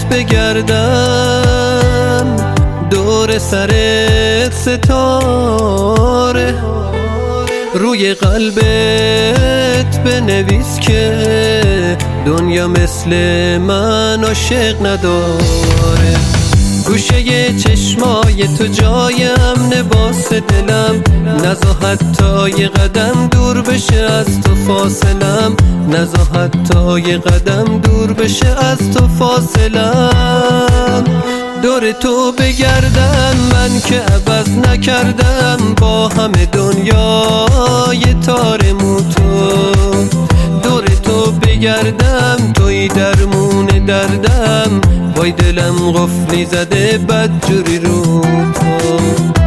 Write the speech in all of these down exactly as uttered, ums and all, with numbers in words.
بگردم دور سرت ستاره، روی قلبت بنویس که دنیا مثل من عاشق نداره. گوشه چشمای تو جای امن باس دلم، نزا حتی یه قدم دور بشه از تو فاصلم، نزا حتی یه قدم دور بشه از تو فاصلم. دور تو بگردم من که عوض نکردم با همه دنیای تار موتو، دور تو بگردم توی درمون دردم، وای دلم قفلی زده بدجوری رو تو.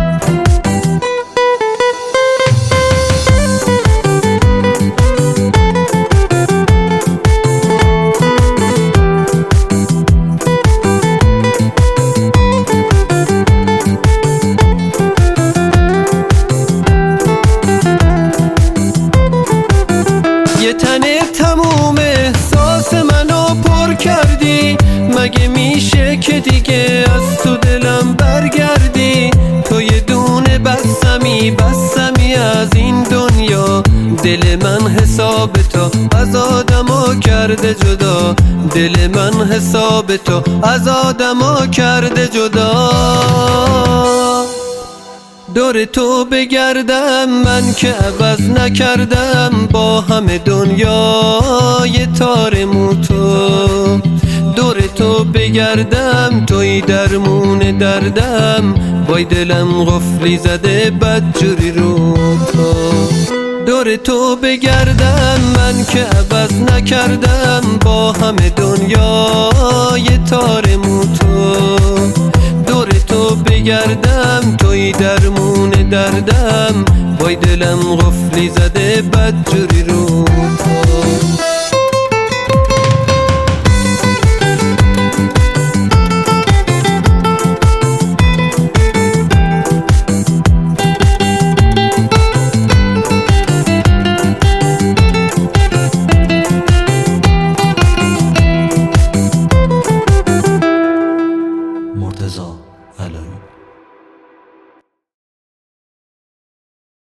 یه تنه تموم احساس منو پر کردی، مگه میشه که دیگه از تو دلم برگردی؟ تو یه دونه بسمی بسمی از این دنیا، دل من حساب تو از آدما کرده جدا، دل من حساب تو از آدما کرده جدا. دور تو بگردم من که عوض نکردم با همه دنیای تار موتو، دور تو بگردم توی درمون دردم، وای دلم قفلی زده بدجوری رو تو. دور تو بگردم من که عوض نکردم با همه دنیای تار موتو، دور تو بگردم توی درمون دردم، وای دلم قفلی زده بدجوری رو